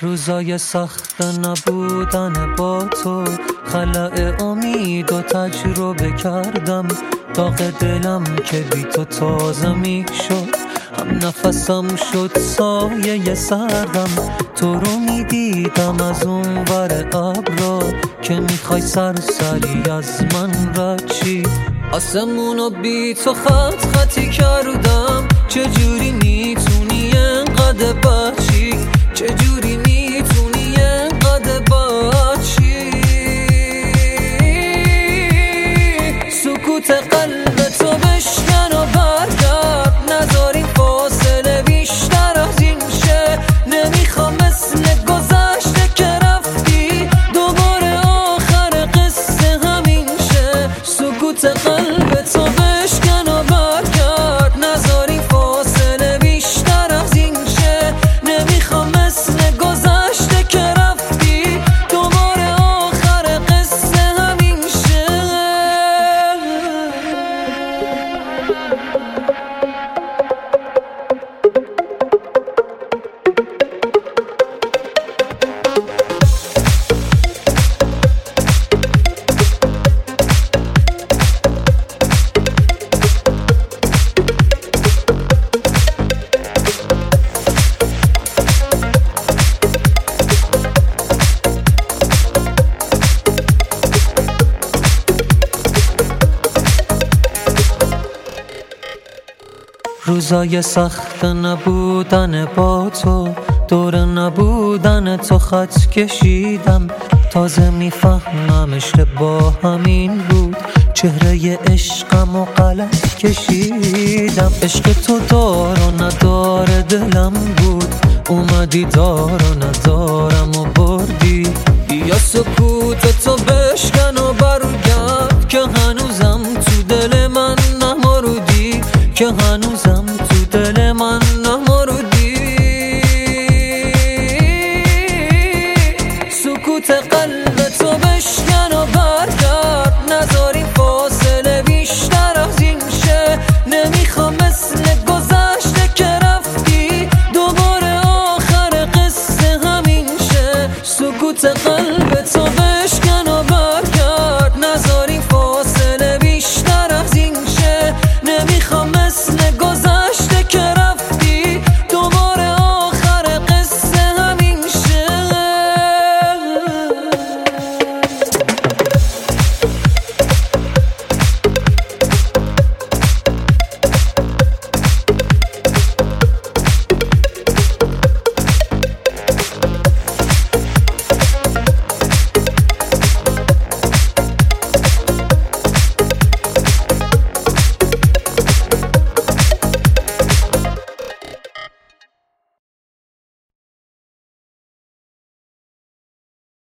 روزای سخت نبودن با تو، خلأ امید و تجربه کردم. داغ دلم که بی تو تازه می شد، هم نفسم شد سایه سردم. تو رو می دیدم از اون ور ابرا، که میخوای سرسری از من رد چی. آسمونو بی تو خط خطی کردم. چجوری میتونی انقدر بچی؟ چجوری میتونی انقدر بچی؟ سکوت قلب تو بشکن و برگرد، نذار این فاصله بیشتر از این شه. نمیخوام مثل گذشته که رفتی دوباره آخر قصه همین شه. سکوت قلب تو بشکن و برگرد، نذار این فاصله بیشتر از این شه. نمیخوام مثل گذشته که رفتی دوباره آخر قصه همین شه. روزای سخت نبودن با تو، دور نبودن تو خط کشیدم. تازه میفهمم اشتباه همین بود، چهره عشقم و غلط کشیدم. عشق تو دار و ندار دلم بود، اومدی دار و ندارم و بردی. یا سکوت تو بشکن و برگرد، که هنوزم تو دل من نمردی، که هنوزم تو دل من نمردی. سکوت قلب تو بشکن و برگرد، نذار این فاصله بیشتر از این شه. نمیخوام مثل گذشته که رفتی دوباره آخر قصه همین شه. سکوت قلب